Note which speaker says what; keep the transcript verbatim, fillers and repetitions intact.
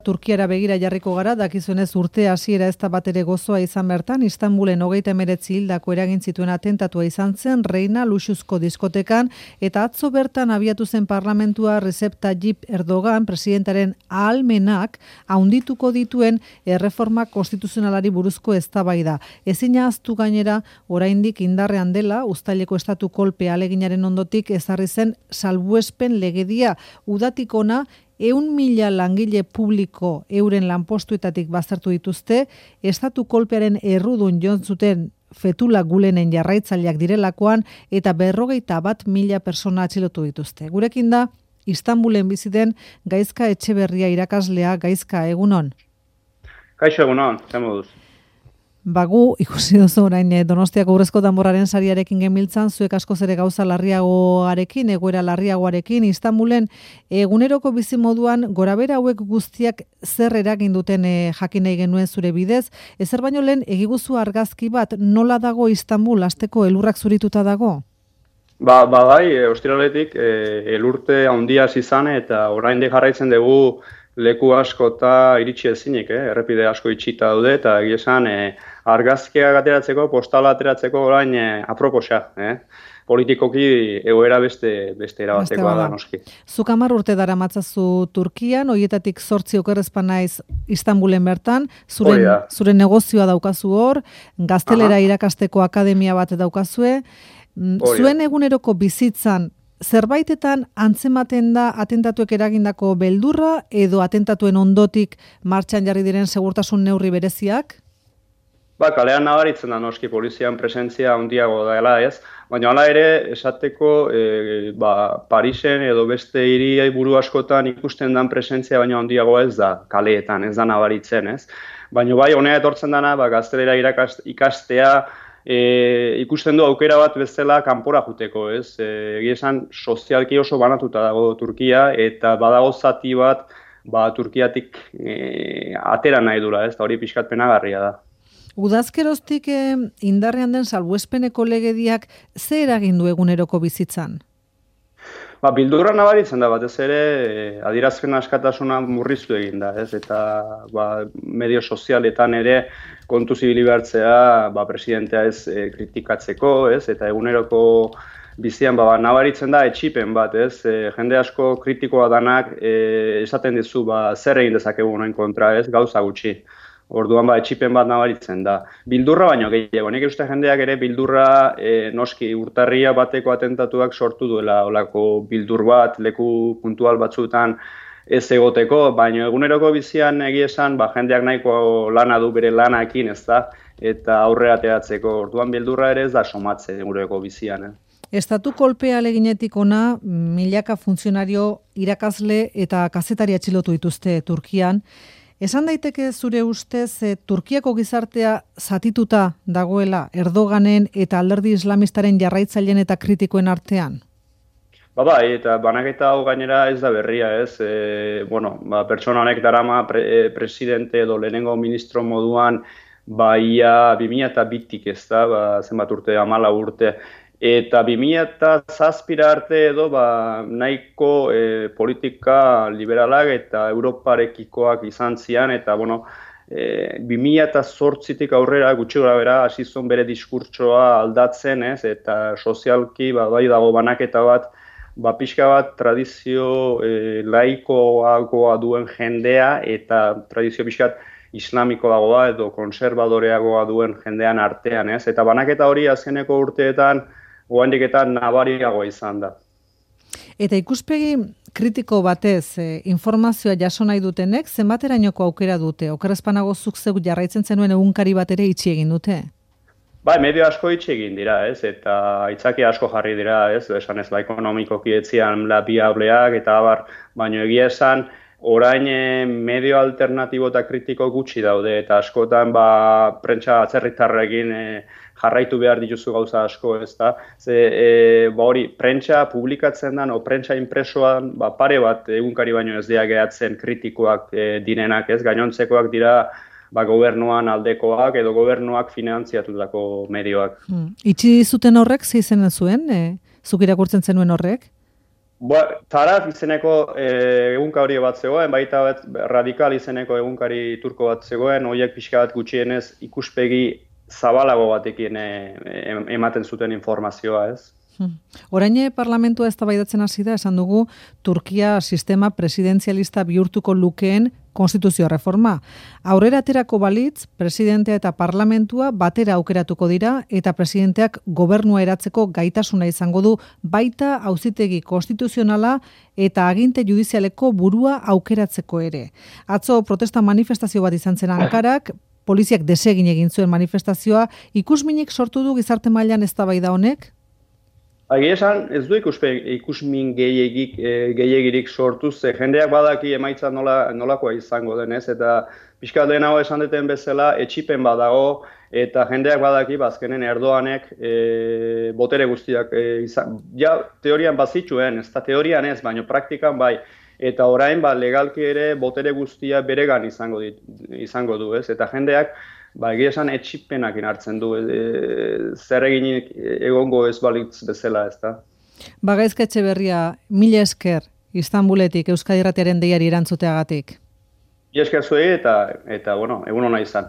Speaker 1: Turkiara begira jarriko gara, dakizuenez urte hasiera ez da bat ere gozoa izan bertan, Istanbulen hogeita hemeretzi hildako eragin zituen atentatua izan zen, Reina luxuzko diskotekan, eta atzo bertan abiatu zen parlamentua Recep Tayyip Erdogan, presidentaren ahalmenak haundituko dituen erreforma konstituzionalari buruzko eztabaida. Ezin ahaztu gainera, oraindik indarrean dela, uztaileko estatu kolpe aleginaren ondotik ezarri zen salbuespen legedia udatik ona, Eun mila langile publiko euren lanpostuetatik baztertu dituzte, estatu kolpearen errudun joan zuten Fethullah Gulenen jarraitzaileak direlakoan eta berrogeita bat mila persona atxilotu dituzte. Gurekin da, Istanbulen bizi den Gaizka Etxeberria irakaslea. Gaizka, egunon?
Speaker 2: Kaixo, egunon, zer moduz?
Speaker 1: Bagu, ikusi duzu orain Donostiako Urrezko Danborraren sariarekin gemiltzan, zuek askoz ere gauza larriagoarekin, egoera larriagoarekin, Istanbulen eguneroko bizimoduan gorabera hauek guztiak zer eragin duten e, jakin nahi genuen zure bidez, ezer baino lehen egiguzu argazki bat nola dago Istanbul, hasteko elurrak zurituta dago?
Speaker 2: Ba, ba bai, e, ostiraletik e, elurte handia izan eta oraindik jarraitzen dugu leku asko eta iritsi ezinik, eh? Errepide asko itxita daude eta egia esan e, argazkiak ateratzeko, postala ateratzeko orain e, aproposa, eh? Politikoki egoera beste beste erabatekoa da noski.
Speaker 1: Zuk hamar urte daramatzazu Turkian, hoietatik zortzi okerrezpan naiz Istanbulen bertan, zuren, zure negozioa daukazu hor, gaztelera Aha. irakasteko akademia bat daukazue, zuen eguneroko bizitzan zerbaitetan antzematen da atentatuek eragindako beldurra edo atentatuen ondotik martxan jarri diren segurtasun neurri bereziak?
Speaker 2: Ba, kalean nabaritzen da noski polizian presentzia handiago dela ez, baina hala ere esateko e, ba, Parisen edo beste hiriai buru askotan ikusten dan presentzia baina handiagoa ez da kaleetan, ez da nabaritzen ez. Baina bai, honea etortzen dana, ba, gaztelera irakast, ikastea, E, ikusten du aukera bat bezala kanpora juteko, ez? Egia esan sozialki oso banatuta dago Turkia eta badago zati bat ba, Turkiatik e, atera nahi dura, ez? Hori pixkat penagarria da.
Speaker 1: Udazkeroztik e, indarrean den salbuespeneko legediak ze eragin du eguneroko bizitzan?
Speaker 2: Ba, bildurra nabaritzen da batez ere, e, adierazpen askatasuna murriztu egin da, ez? Eta ba, medio sozialetan ere kontu zibili behartzea, ba, presidentea ez e, kritikatzeko, ez? Eta eguneroko bizian ba, nabaritzen da etxipen bat, ez? E, jende asko kritikoa danak e, esaten dizu ba, zer egin dezakegu honen kontra, ez? Gauza gutxi. Orduan ba, etxipen bat nabaritzen da. Bildurra baino gehiago, nik uste jendeak ere bildurra e, noski urtarria bateko atentatuak sortu duela olako bildur bat, leku puntual batzuetan ez egoteko, baina eguneroko bizian egia esan ba, jendeak nahiko lana du bere lanakin, ez da, eta aurrera ateratzeko. Orduan bildurra ere ez da somatze eguneroko bizian. Eh?
Speaker 1: Estatu kolpea aleginetik ona, milaka funtzionario, irakasle eta kazetari atxilotu dituzte Turkian. Esan daiteke zure ustez e, Turkiako gizartea zatituta dagoela Erdoganen eta alderdi islamistaren jarraitzaileen eta kritikoen artean?
Speaker 2: Ba bai, eta banaketa hau gainera ez da berria, ez? E, bueno, ba, pertsona honek darama pre, e, presidente edo lehenengo ministro moduan ba ia bi mila bitik, ez da, ba, zenbat urte, hamalau urte. Eta bi mila zazpira arte edo ba, nahiko e, politika liberalak eta Europarekikoak izan zian, eta bueno, e, bi mila zortzitik aurrera gutxi gora bera hasi zuen bere diskurtsoa aldatzen, ez? Eta sozialki ba, bai dago banaketa bat, ba, pixka bat tradizio e, laikoagoa duen jendea eta tradizio pixkat islamikoagoa edo konservadoreagoa duen jendean artean, ez? Eta banaketa hori azkeneko urteetan oraindik eta nabariagoa izan da.
Speaker 1: Eta ikuspegi kritiko batez e, informazioa jaso nahi dutenek zenbaterainoko aukera dute? Okerrezpanago zuk zeuk jarraitzen zenuen egunkari bat ere itxi egin dute?
Speaker 2: Bai, medio asko itxi egin dira, ez? Eta aitzaki asko jarri dira, ez? Esan ez ba ekonomikoki etzian la biableak eta abar, baino egia esan orain medio alternatibo eta kritiko gutxi daude eta askotan ba prentsa atzerritarrekin e, jarraitu behar dituzu gauza asko, ez da. Ze, e, ba hori, prentsa publikatzen den, o prentsa impresoan, ba, pare bat egunkari baino ez dira gehatzen kritikoak e, direnak, ez, gainontzekoak dira ba, gobernuan aldekoak edo gobernuak finantziatutako medioak.
Speaker 1: Hmm. Itxi zuten horrek, ze izen zuen, e, zuk irakurtzen zenuen horrek?
Speaker 2: Ba, Taraf izeneko e, egunkari bat zegoen, baita bat radikal izeneko egunkari turko bat zegoen, horiek pixka bat gutxienez ikuspegi zabalago batekin e, ematen zuten informazioa, ez?
Speaker 1: Hmm. Orain parlamentua eztabaidatzen hasi da, esan dugu, Turkia sistema presidenzialista bihurtuko lukeen konstituzio reforma. Aurrera aterako balitz, presidentea eta parlamentua batera aukeratuko dira eta presidenteak gobernua eratzeko gaitasuna izango du baita auzitegi konstituzionala eta aginte judizialeko burua aukeratzeko ere. Atzo protesta manifestazio bat izan zen Ankarak, poliziak desegin egin zuen manifestazioa, ikusminik sortu du gizarte mailan eztabaida honek?
Speaker 2: Egia esan, ez du ikuspe, ikusmin gehiagik, e, gehiagirik sortu, ze jendeak badaki emaitza nola, nolakoa izango denez, eta pixka denago esan duten bezala, etxipen badago, eta jendeak badaki, bazkenen Erdoganek e, botere guztiak, e, izan, ja, teorian bazituen, ez da teorian ez, baina praktikan bai, eta orain ba, legalki ere botere guztia beregan izango, dit, izango du, ez, eta jendeak, ba, egia esan etxipenakin hartzen du, e, zer eginik egongo ez balitz bezala, ez da.
Speaker 1: Bagaizka Etxeberria, mila esker, Istanbuletik Euskadi Irratiaren deiari erantzuteagatik.
Speaker 2: Mila esker zuei eta, eta bueno, egun hona izan.